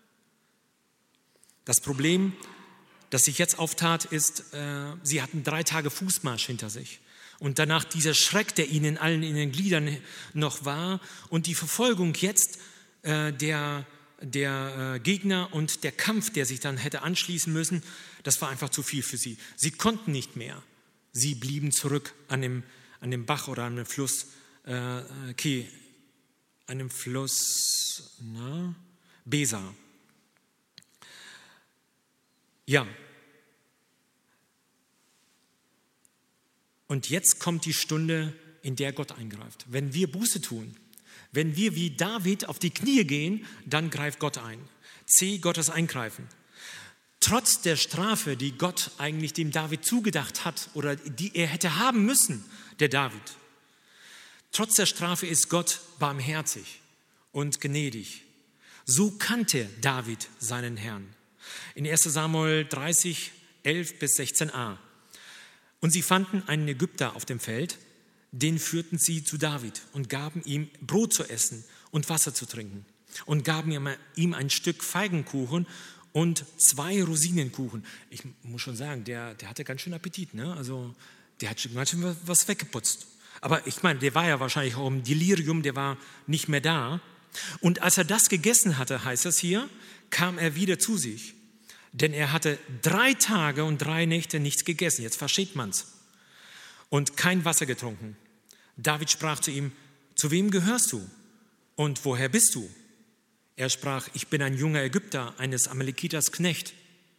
Das Problem, das sich jetzt auftat, ist, sie hatten 3 Tage Fußmarsch hinter sich. Und danach dieser Schreck, der ihnen allen in den Gliedern noch war und die Verfolgung jetzt der Gegner und der Kampf, der sich dann hätte anschließen müssen, das war einfach zu viel für sie. Sie konnten nicht mehr. Sie blieben zurück an dem Bach oder an dem Fluss Besar. Ja. Und jetzt kommt die Stunde, in der Gott eingreift. Wenn wir Buße tun, wenn wir wie David auf die Knie gehen, dann greift Gott ein. Gottes Eingreifen. Trotz der Strafe, die Gott eigentlich dem David zugedacht hat oder die er hätte haben müssen, der David. Trotz der Strafe ist Gott barmherzig und gnädig. So kannte David seinen Herrn. In 1 Samuel 30, 11 bis 16a. Und sie fanden einen Ägypter auf dem Feld, den führten sie zu David und gaben ihm Brot zu essen und Wasser zu trinken und gaben ihm ein Stück Feigenkuchen und 2 Rosinenkuchen. Ich muss schon sagen, der hatte ganz schön Appetit, ne? Also der hat schon ganz schön was weggeputzt. Aber ich meine, der war ja wahrscheinlich auch im Delirium, der war nicht mehr da. Und als er das gegessen hatte, heißt es hier, kam er wieder zu sich. Denn er hatte 3 Tage und 3 Nächte nichts gegessen, jetzt versteht man's, und kein Wasser getrunken. David sprach zu ihm, zu wem gehörst du und woher bist du? Er sprach, ich bin ein junger Ägypter, eines Amalekiters Knecht.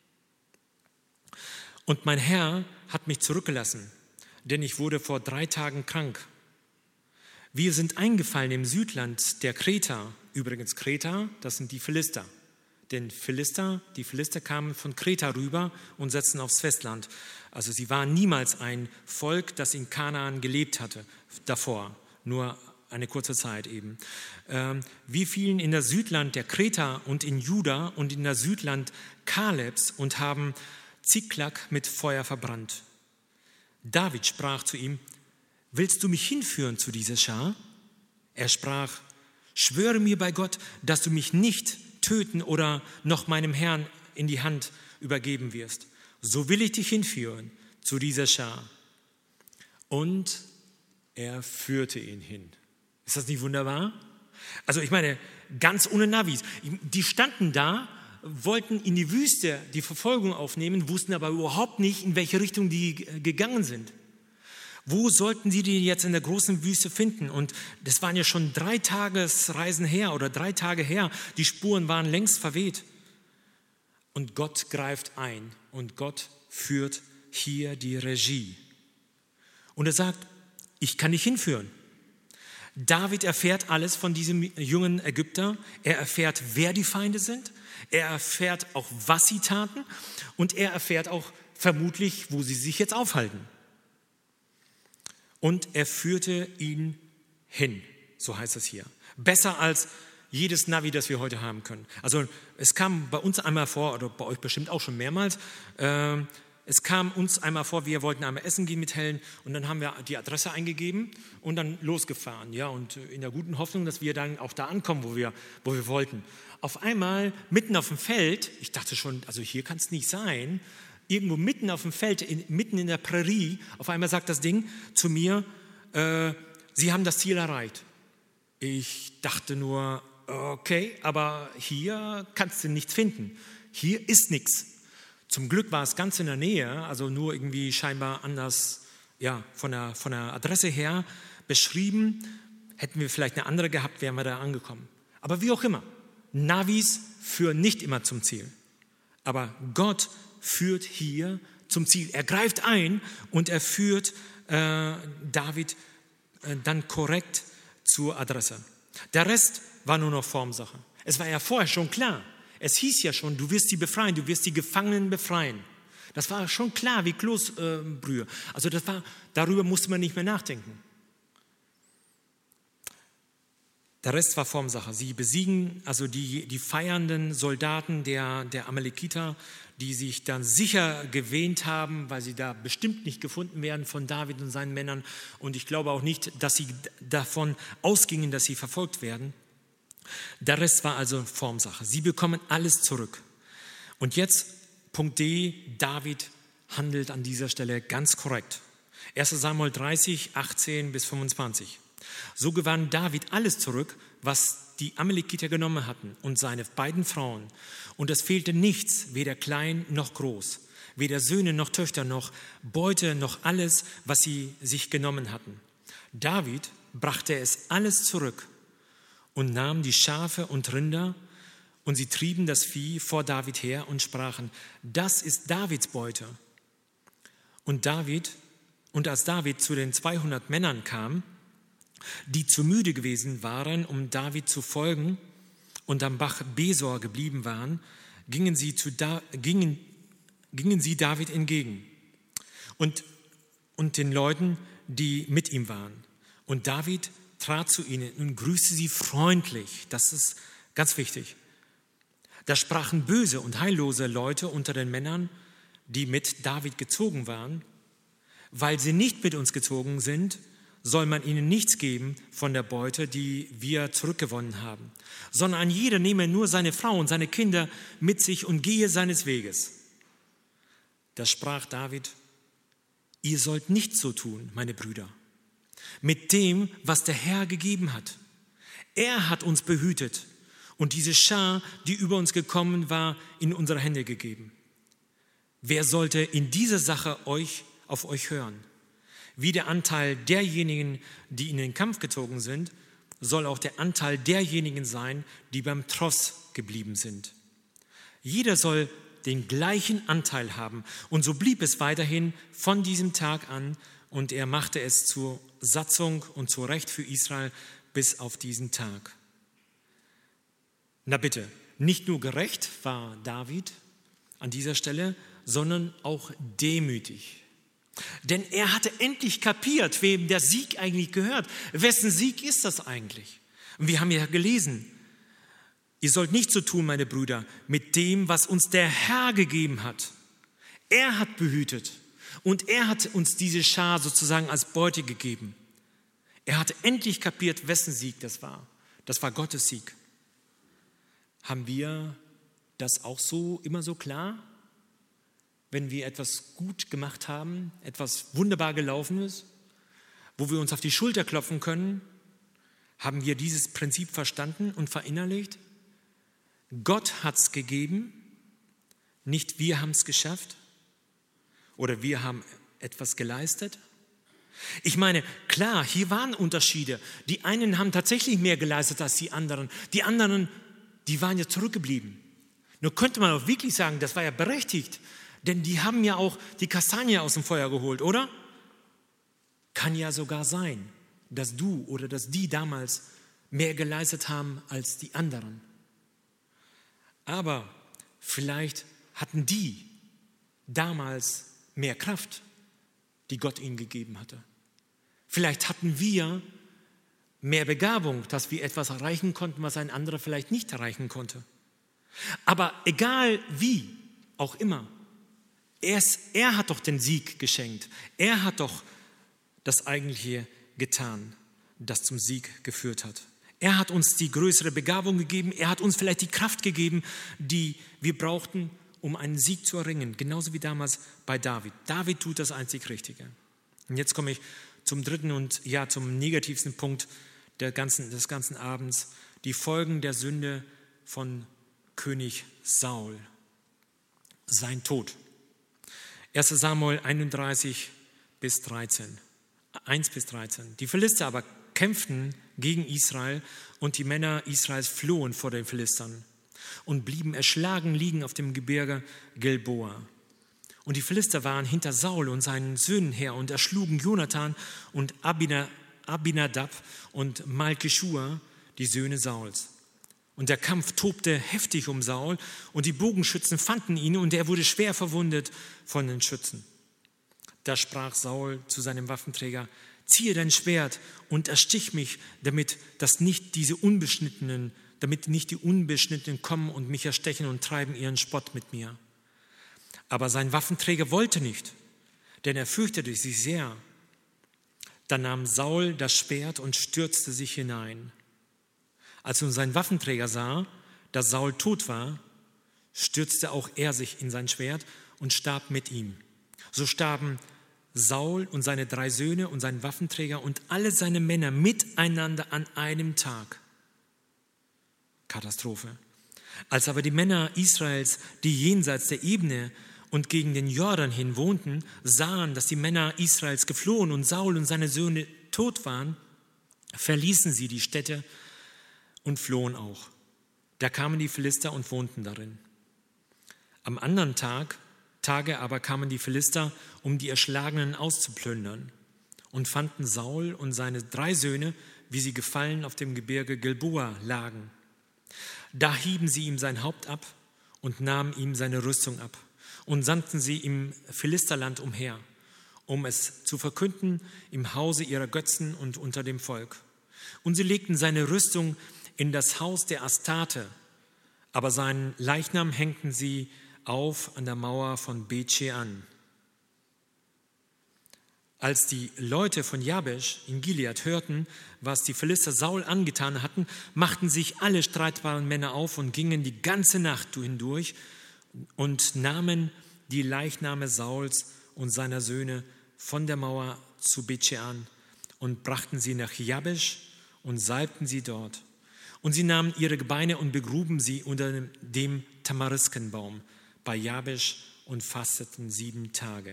Und mein Herr hat mich zurückgelassen, denn ich wurde vor 3 Tagen krank. Wir sind eingefallen im Südland der Kreter. Übrigens Kreter, das sind die Philister. Denn die Philister kamen von Kreta rüber und setzten aufs Festland. Also sie waren niemals ein Volk, das in Kanaan gelebt hatte davor, nur eine kurze Zeit eben. Wir fielen in das Südland der Kreter und in Juda und in das Südland Kalebs und haben Ziklag mit Feuer verbrannt. David sprach zu ihm, willst du mich hinführen zu dieser Schar? Er sprach, schwöre mir bei Gott, dass du mich nicht töten oder noch meinem Herrn in die Hand übergeben wirst. So will ich dich hinführen zu dieser Schar. Und er führte ihn hin. Ist das nicht wunderbar? Also ich meine, ganz ohne Navis. Die standen da, wollten in die Wüste die Verfolgung aufnehmen, wussten aber überhaupt nicht, in welche Richtung die gegangen sind. Wo sollten sie die jetzt in der großen Wüste finden? Und das waren ja schon 3 Tagesreisen her oder 3 Tage her. Die Spuren waren längst verweht. Und Gott greift ein und Gott führt hier die Regie. Und er sagt, ich kann dich hinführen. David erfährt alles von diesem jungen Ägypter. Er erfährt, wer die Feinde sind. Er erfährt auch, was sie taten. Und er erfährt auch vermutlich, wo sie sich jetzt aufhalten. Und er führte ihn hin, so heißt es hier. Besser als jedes Navi, das wir heute haben können. Also es kam bei uns einmal vor, oder bei euch bestimmt auch schon mehrmals, es kam uns einmal vor, wir wollten einmal essen gehen mit Helen und dann haben wir die Adresse eingegeben und dann losgefahren. Ja, und in der guten Hoffnung, dass wir dann auch da ankommen, wo wir wollten. Auf einmal, mitten auf dem Feld, ich dachte schon, also hier kann es nicht sein, irgendwo mitten auf dem Feld, mitten in der Prärie, auf einmal sagt das Ding zu mir, Sie haben das Ziel erreicht. Ich dachte nur, okay, aber hier kannst du nichts finden. Hier ist nichts. Zum Glück war es ganz in der Nähe, also nur irgendwie scheinbar anders, ja, von der Adresse her beschrieben. Hätten wir vielleicht eine andere gehabt, wären wir da angekommen. Aber wie auch immer, Navis führen nicht immer zum Ziel. Aber Gott führt hier zum Ziel. Er greift ein und er führt David dann korrekt zur Adresse. Der Rest war nur noch Formsache. Es war ja vorher schon klar. Es hieß ja schon, du wirst sie befreien, du wirst die Gefangenen befreien. Das war schon klar wie Kloßbrühe. Also darüber musste man nicht mehr nachdenken. Der Rest war Formsache. Sie besiegen also die feiernden Soldaten der Amalekiter, die sich dann sicher gewähnt haben, weil sie da bestimmt nicht gefunden werden von David und seinen Männern. Und ich glaube auch nicht, dass sie davon ausgingen, dass sie verfolgt werden. Der Rest war also Formsache. Sie bekommen alles zurück. Und jetzt Punkt D, David handelt an dieser Stelle ganz korrekt. 1. Samuel 30, 18 bis 25. So gewann David alles zurück, was die Amalekiter genommen hatten und seine beiden Frauen. Und es fehlte nichts, weder klein noch groß, weder Söhne noch Töchter noch Beute noch alles, was sie sich genommen hatten. David brachte es alles zurück und nahm die Schafe und Rinder und sie trieben das Vieh vor David her und sprachen, das ist Davids Beute. Und als David zu den 200 Männern kam, die zu müde gewesen waren, um David zu folgen und am Bach Besor geblieben waren, gingen sie David entgegen und den Leuten, die mit ihm waren. Und David trat zu ihnen und grüßte sie freundlich. Das ist ganz wichtig. Da sprachen böse und heillose Leute unter den Männern, die mit David gezogen waren. Weil sie nicht mit uns gezogen sind, soll man ihnen nichts geben von der Beute, die wir zurückgewonnen haben, sondern ein jeder nehme nur seine Frau und seine Kinder mit sich und gehe seines Weges. Da sprach David, ihr sollt nicht so tun, meine Brüder, mit dem, was der Herr gegeben hat. Er hat uns behütet und diese Schar, die über uns gekommen war, in unsere Hände gegeben. Wer sollte in dieser Sache auf euch hören? Wie der Anteil derjenigen, die in den Kampf gezogen sind, soll auch der Anteil derjenigen sein, die beim Tross geblieben sind. Jeder soll den gleichen Anteil haben. Und so blieb es weiterhin von diesem Tag an und er machte es zur Satzung und zur Recht für Israel bis auf diesen Tag. Na bitte, nicht nur gerecht war David an dieser Stelle, sondern auch demütig. Denn er hatte endlich kapiert, wem der Sieg eigentlich gehört. Wessen Sieg ist das eigentlich? Und wir haben ja gelesen, ihr sollt nicht so tun, meine Brüder, mit dem, was uns der Herr gegeben hat. Er hat behütet und er hat uns diese Schar sozusagen als Beute gegeben. Er hatte endlich kapiert, wessen Sieg das war. Das war Gottes Sieg. Haben wir das auch so immer so klar? Wenn wir etwas gut gemacht haben, etwas wunderbar gelaufen ist, wo wir uns auf die Schulter klopfen können, haben wir dieses Prinzip verstanden und verinnerlicht? Gott hat es gegeben, nicht wir haben es geschafft oder wir haben etwas geleistet. Ich meine, klar, hier waren Unterschiede. Die einen haben tatsächlich mehr geleistet als die anderen. Die anderen, die waren ja zurückgeblieben. Nur könnte man auch wirklich sagen, das war ja berechtigt. Denn die haben ja auch die Kastanie aus dem Feuer geholt, oder? Kann ja sogar sein, dass du oder dass die damals mehr geleistet haben als die anderen. Aber vielleicht hatten die damals mehr Kraft, die Gott ihnen gegeben hatte. Vielleicht hatten wir mehr Begabung, dass wir etwas erreichen konnten, was ein anderer vielleicht nicht erreichen konnte. Aber egal wie, auch immer, Er hat doch den Sieg geschenkt. Er hat doch das Eigentliche getan, das zum Sieg geführt hat. Er hat uns die größere Begabung gegeben. Er hat uns vielleicht die Kraft gegeben, die wir brauchten, um einen Sieg zu erringen. Genauso wie damals bei David. David tut das einzig Richtige. Und jetzt komme ich zum dritten und zum negativsten Punkt des ganzen Abends. Die Folgen der Sünde von König Saul. Sein Tod. 1. Samuel 31 bis 13. 1 bis 13. Die Philister aber kämpften gegen Israel und die Männer Israels flohen vor den Philistern und blieben erschlagen liegen auf dem Gebirge Gilboa. Und die Philister waren hinter Saul und seinen Söhnen her und erschlugen Jonathan und Abinadab und Malkischua, die Söhne Sauls. Und der Kampf tobte heftig um Saul und die Bogenschützen fanden ihn und er wurde schwer verwundet von den Schützen. Da sprach Saul zu seinem Waffenträger: Ziehe dein Schwert und erstich mich, damit nicht die Unbeschnittenen kommen und mich erstechen und treiben ihren Spott mit mir. Aber sein Waffenträger wollte nicht, denn er fürchtete sich sehr. Dann nahm Saul das Schwert und stürzte sich hinein. Als nun sein Waffenträger sah, dass Saul tot war, stürzte auch er sich in sein Schwert und starb mit ihm. So starben Saul und seine 3 Söhne und sein Waffenträger und alle seine Männer miteinander an einem Tag. Katastrophe. Als aber die Männer Israels, die jenseits der Ebene und gegen den Jordan hin wohnten, sahen, dass die Männer Israels geflohen und Saul und seine Söhne tot waren, verließen sie die Städte und flohen auch. Da kamen die Philister und wohnten darin. Am anderen Tage aber kamen die Philister, um die Erschlagenen auszuplündern, und fanden Saul und seine 3 Söhne, wie sie gefallen auf dem Gebirge Gilboa lagen. Da hieben sie ihm sein Haupt ab und nahmen ihm seine Rüstung ab und sandten sie im Philisterland umher, um es zu verkünden im Hause ihrer Götzen und unter dem Volk. Und sie legten seine Rüstung in das Haus der Astarte, aber seinen Leichnam hängten sie auf an der Mauer von Bet-Shean. Als die Leute von Jabesh in Gilead hörten, was die Philister Saul angetan hatten, machten sich alle streitbaren Männer auf und gingen die ganze Nacht hindurch und nahmen die Leichname Sauls und seiner Söhne von der Mauer zu Bet-Shean und brachten sie nach Jabesh und salbten sie dort. Und sie nahmen ihre Gebeine und begruben sie unter dem Tamariskenbaum bei Jabesh und fasteten 7 Tage.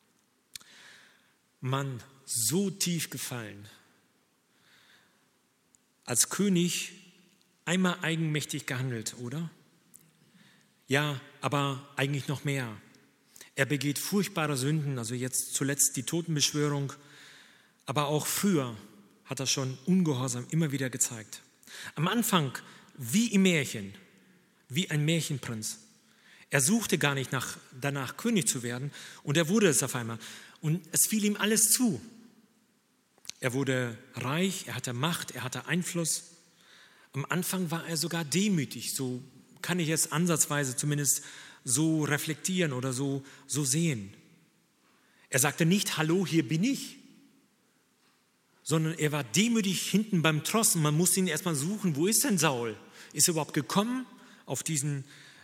Mann, so tief gefallen. Als König einmal eigenmächtig gehandelt, oder? Ja, aber eigentlich noch mehr. Er begeht furchtbare Sünden, also jetzt zuletzt die Totenbeschwörung, aber auch früher hat er schon Ungehorsam immer wieder gezeigt. Am Anfang wie im Märchen, wie ein Märchenprinz. Er suchte gar nicht danach König zu werden und er wurde es auf einmal. Und es fiel ihm alles zu. Er wurde reich, er hatte Macht, er hatte Einfluss. Am Anfang war er sogar demütig, so kann ich es ansatzweise zumindest so reflektieren oder so sehen. Er sagte nicht: Hallo, hier bin ich, sondern er war demütig hinten beim Tross und man musste ihn erstmal suchen. Wo ist denn Saul? Ist er überhaupt gekommen auf diesen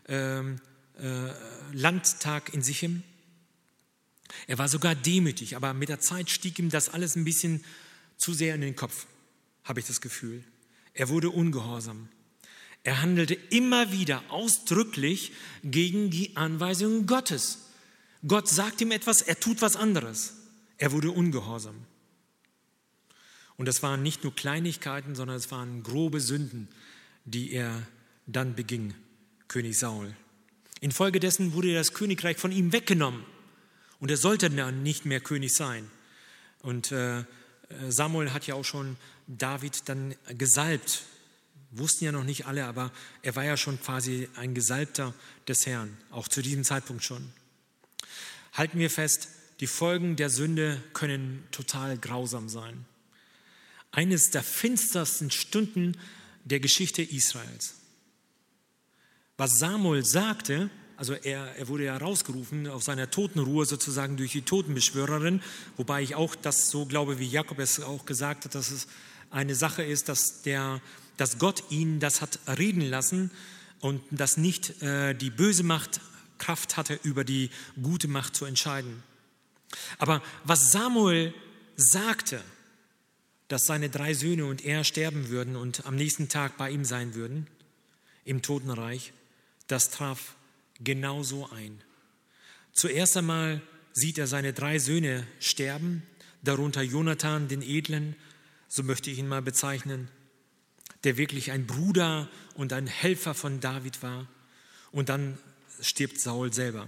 Landtag in Sichem? Er war sogar demütig, aber mit der Zeit stieg ihm das alles ein bisschen zu sehr in den Kopf, habe ich das Gefühl. Er wurde ungehorsam. Er handelte immer wieder ausdrücklich gegen die Anweisungen Gottes. Gott sagt ihm etwas, er tut was anderes. Er wurde ungehorsam. Und das waren nicht nur Kleinigkeiten, sondern es waren grobe Sünden, die er dann beging, König Saul. Infolgedessen wurde das Königreich von ihm weggenommen und er sollte dann nicht mehr König sein. Und Samuel hat ja auch schon David dann gesalbt. Wussten ja noch nicht alle, aber er war ja schon quasi ein Gesalbter des Herrn, auch zu diesem Zeitpunkt schon. Halten wir fest, die Folgen der Sünde können total grausam sein. Eines der finstersten Stunden der Geschichte Israels. Was Samuel sagte, also er wurde ja rausgerufen auf seiner Totenruhe sozusagen durch die Totenbeschwörerin, wobei ich auch das so glaube, wie Jakob es auch gesagt hat, dass es eine Sache ist, dass Gott ihn das hat reden lassen und dass nicht die böse Macht Kraft hatte, über die gute Macht zu entscheiden. Aber was Samuel sagte, dass seine 3 Söhne und er sterben würden und am nächsten Tag bei ihm sein würden, im Totenreich, das traf genauso ein. Zuerst einmal sieht er seine 3 Söhne sterben, darunter Jonathan, den Edlen, so möchte ich ihn mal bezeichnen, der wirklich ein Bruder und ein Helfer von David war. Und dann stirbt Saul selber.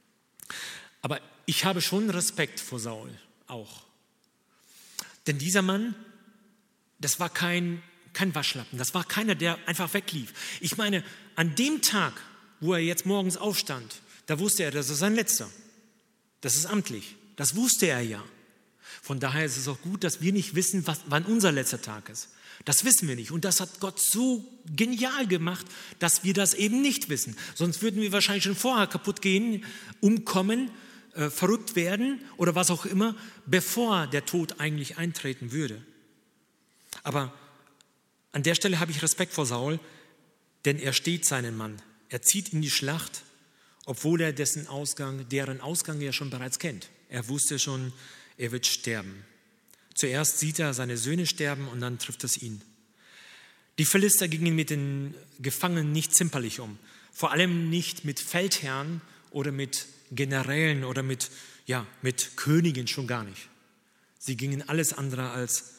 Aber ich habe schon Respekt vor Saul auch. Denn dieser Mann, das war kein Waschlappen, das war keiner, der einfach weglief. Ich meine, an dem Tag, wo er jetzt morgens aufstand, da wusste er, das ist sein letzter. Das ist amtlich. Das wusste er ja. Von daher ist es auch gut, dass wir nicht wissen, wann unser letzter Tag ist. Das wissen wir nicht. Und das hat Gott so genial gemacht, dass wir das eben nicht wissen. Sonst würden wir wahrscheinlich schon vorher kaputt gehen, umkommen, verrückt werden oder was auch immer, bevor der Tod eigentlich eintreten würde. Aber an der Stelle habe ich Respekt vor Saul, denn er steht seinen Mann. Er zieht in die Schlacht, obwohl er deren Ausgang ja schon bereits kennt. Er wusste schon, er wird sterben. Zuerst sieht er seine Söhne sterben und dann trifft es ihn. Die Philister gingen mit den Gefangenen nicht zimperlich um. Vor allem nicht mit Feldherren oder mit Generälen oder mit Königen schon gar nicht. Sie gingen alles andere als,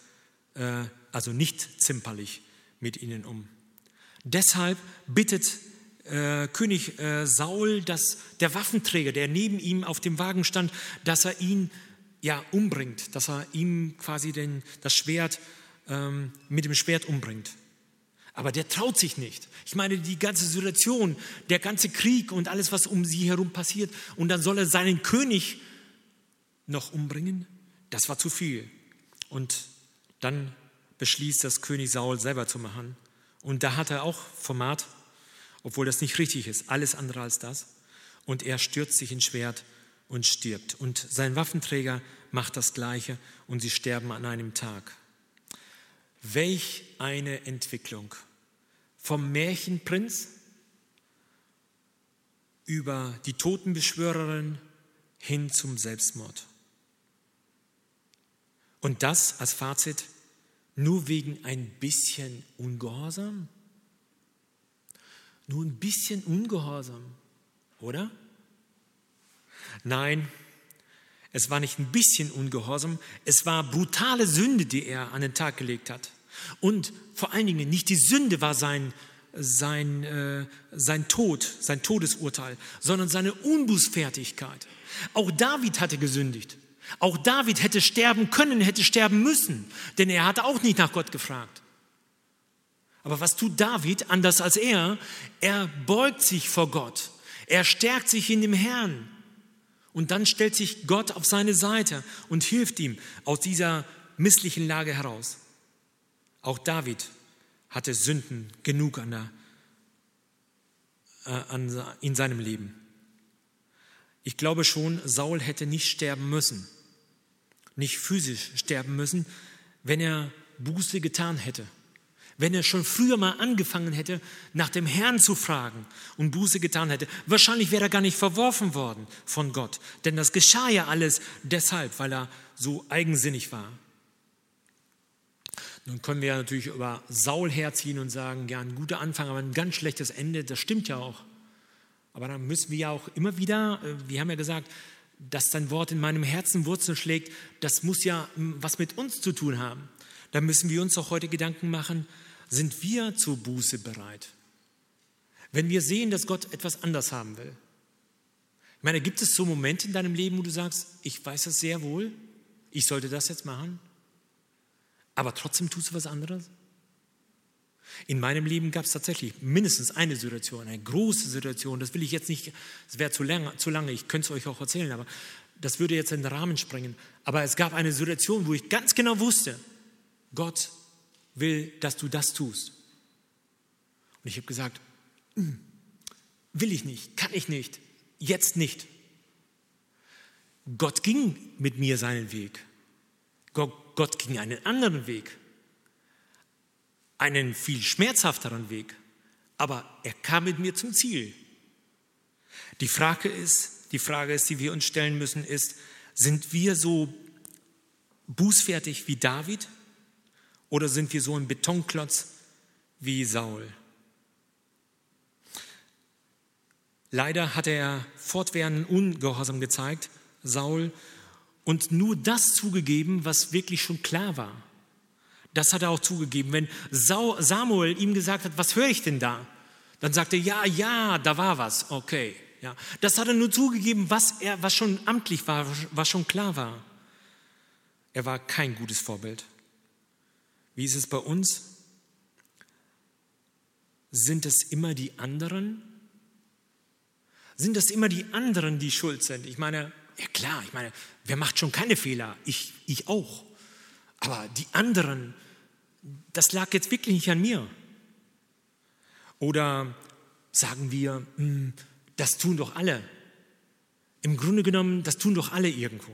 nicht zimperlich mit ihnen um. Deshalb bittet König Saul, dass der Waffenträger, der neben ihm auf dem Wagen stand, dass er ihn umbringt, dass er ihm quasi das Schwert mit dem Schwert umbringt. Aber der traut sich nicht. Ich meine, die ganze Situation, der ganze Krieg und alles, was um sie herum passiert, und dann soll er seinen König noch umbringen, das war zu viel. Und dann beschließt das König Saul selber zu machen. Und da hat er auch Format, obwohl das nicht richtig ist, alles andere als das. Und er stürzt sich ins Schwert und stirbt. Und sein Waffenträger macht das Gleiche und sie sterben an einem Tag. Welch eine Entwicklung. Vom Märchenprinz über die Totenbeschwörerin hin zum Selbstmord. Und das als Fazit nur wegen ein bisschen Ungehorsam? Nur ein bisschen Ungehorsam, oder? Nein, es war nicht ein bisschen Ungehorsam, es war brutale Sünde, die er an den Tag gelegt hat. Und vor allen Dingen nicht die Sünde war sein Tod, sein Todesurteil, sondern seine Unbußfertigkeit. Auch David hatte gesündigt. Auch David hätte sterben können, hätte sterben müssen, denn er hatte auch nicht nach Gott gefragt. Aber was tut David anders als er? Er beugt sich vor Gott. Er stärkt sich in dem Herrn. Und dann stellt sich Gott auf seine Seite und hilft ihm aus dieser misslichen Lage heraus. Auch David hatte Sünden genug in seinem Leben. Ich glaube schon, Saul hätte nicht sterben müssen, nicht physisch sterben müssen, wenn er Buße getan hätte. Wenn er schon früher mal angefangen hätte, nach dem Herrn zu fragen und Buße getan hätte. Wahrscheinlich wäre er gar nicht verworfen worden von Gott. Denn das geschah ja alles deshalb, weil er so eigensinnig war. Nun können wir natürlich über Saul herziehen und sagen, ja, ein guter Anfang, aber ein ganz schlechtes Ende. Das stimmt ja auch. Aber dann müssen wir ja auch immer wieder, wir haben ja gesagt, dass dein Wort in meinem Herzen Wurzeln schlägt, das muss ja was mit uns zu tun haben. Da müssen wir uns auch heute Gedanken machen, sind wir zur Buße bereit? Wenn wir sehen, dass Gott etwas anders haben will. Ich meine, gibt es so Momente in deinem Leben, wo du sagst, ich weiß das sehr wohl, ich sollte das jetzt machen, aber trotzdem tust du was anderes? In meinem Leben gab es tatsächlich mindestens eine Situation, eine große Situation, das will ich jetzt nicht, es wäre zu lange, ich könnte es euch auch erzählen, aber das würde jetzt in den Rahmen sprengen. Aber es gab eine Situation, wo ich ganz genau wusste, Gott will, dass du das tust. Und ich habe gesagt, will ich nicht, kann ich nicht, jetzt nicht. Gott ging mit mir seinen Weg. Gott ging einen anderen Weg, einen viel schmerzhafteren Weg, aber er kam mit mir zum Ziel. Die Frage ist, die wir uns stellen müssen, ist, sind wir so bußfertig wie David oder sind wir so ein Betonklotz wie Saul? Leider hat er fortwährenden Ungehorsam gezeigt, Saul, und nur das zugegeben, was wirklich schon klar war. Das hat er auch zugegeben. Wenn Samuel ihm gesagt hat, was höre ich denn da? Dann sagte er, ja, da war was, okay. Ja. Das hat er nur zugegeben, was schon amtlich war, was schon klar war. Er war kein gutes Vorbild. Wie ist es bei uns? Sind es immer die anderen? Sind es immer die anderen, die schuld sind? Ich meine, ja klar, wer macht schon keine Fehler? Ich auch. Aber die anderen, das lag jetzt wirklich nicht an mir. Oder sagen wir, das tun doch alle. Im Grunde genommen, das tun doch alle irgendwo.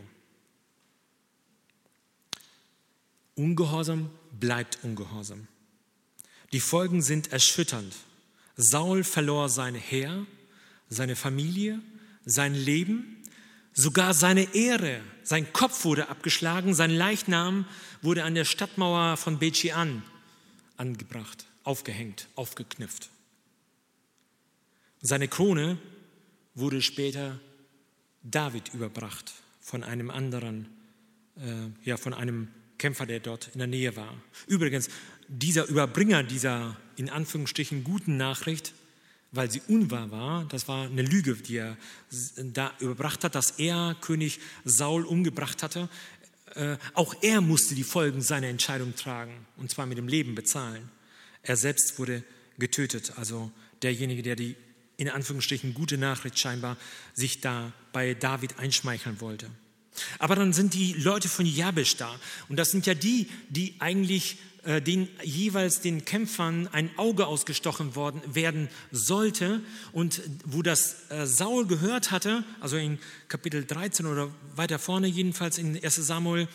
Ungehorsam bleibt ungehorsam. Die Folgen sind erschütternd. Saul verlor sein Heer, seine Familie, sein Leben, sogar seine Ehre. Sein Kopf wurde abgeschlagen, sein Leichnam wurde an der Stadtmauer von Bet-Shean angebracht, aufgehängt, aufgeknüpft. Seine Krone wurde später David überbracht von einem anderen, von einem Kämpfer, der dort in der Nähe war. Übrigens, dieser Überbringer dieser in Anführungsstrichen guten Nachricht, weil sie unwahr war, das war eine Lüge, die er da überbracht hat, dass er König Saul umgebracht hatte. Auch er musste die Folgen seiner Entscheidung tragen, und zwar mit dem Leben bezahlen. Er selbst wurde getötet, also derjenige, der die in Anführungsstrichen gute Nachricht scheinbar sich da bei David einschmeicheln wollte. Aber dann sind die Leute von Jabesh da, und das sind ja die eigentlich jeweils den Kämpfern ein Auge ausgestochen werden sollte, und wo das Saul gehört hatte, also in Kapitel 13 oder weiter vorne jedenfalls in 1 Samuel,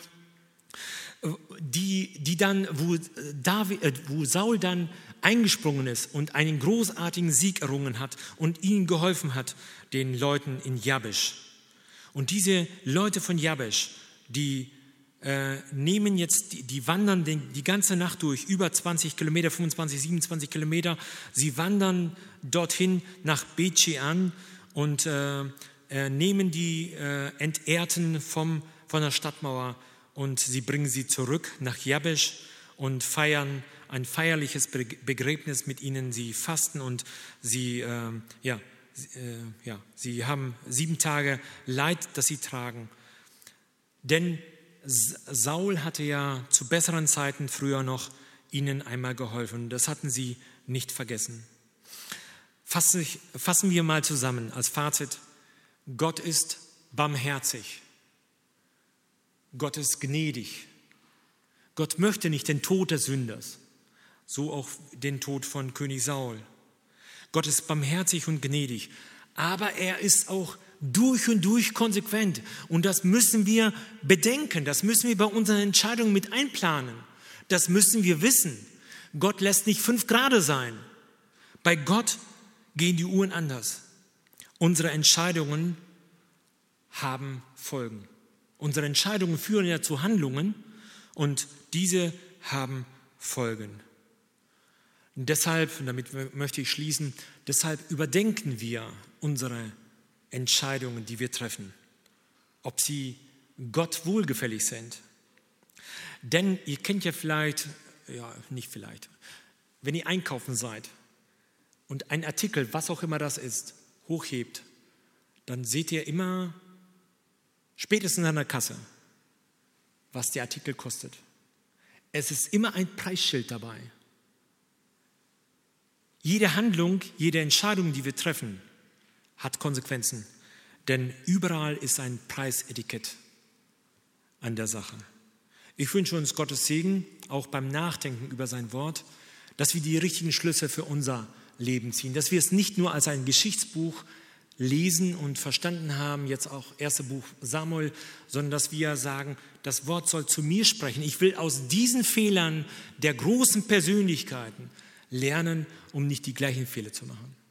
die dann, wo Saul dann eingesprungen ist und einen großartigen Sieg errungen hat und ihnen geholfen hat, den Leuten in Jabesh. Und diese Leute von Jabesh, die nehmen jetzt, die wandern die ganze Nacht durch, über 20 Kilometer, 25, 27 Kilometer. Sie wandern dorthin nach Bet-Shean und nehmen die Entehrten von der Stadtmauer und sie bringen sie zurück nach Jabesh und feiern ein feierliches Begräbnis mit ihnen. Sie fasten und sie haben 7 Tage Leid, das sie tragen. Denn Saul hatte ja zu besseren Zeiten früher noch ihnen einmal geholfen. Das hatten sie nicht vergessen. Fassen wir mal zusammen als Fazit. Gott ist barmherzig. Gott ist gnädig. Gott möchte nicht den Tod des Sünders, so auch den Tod von König Saul. Gott ist barmherzig und gnädig, aber er ist auch durch und durch konsequent. Und das müssen wir bedenken, das müssen wir bei unseren Entscheidungen mit einplanen. Das müssen wir wissen. Gott lässt nicht 5 Grad sein. Bei Gott gehen die Uhren anders. Unsere Entscheidungen haben Folgen. Unsere Entscheidungen führen ja zu Handlungen und diese haben Folgen. Und deshalb, und damit möchte ich schließen, deshalb überdenken wir unsere Entscheidungen, die wir treffen, ob sie Gott wohlgefällig sind. Denn ihr kennt ja vielleicht, wenn ihr einkaufen seid und ein Artikel, was auch immer das ist, hochhebt, dann seht ihr immer spätestens an der Kasse, was der Artikel kostet. Es ist immer ein Preisschild dabei. Jede Handlung, jede Entscheidung, die wir treffen, hat Konsequenzen, denn überall ist ein Preisetikett an der Sache. Ich wünsche uns Gottes Segen, auch beim Nachdenken über sein Wort, dass wir die richtigen Schlüsse für unser Leben ziehen, dass wir es nicht nur als ein Geschichtsbuch lesen und verstanden haben, jetzt auch erste Buch Samuel, sondern dass wir sagen, das Wort soll zu mir sprechen. Ich will aus diesen Fehlern der großen Persönlichkeiten lernen, um nicht die gleichen Fehler zu machen.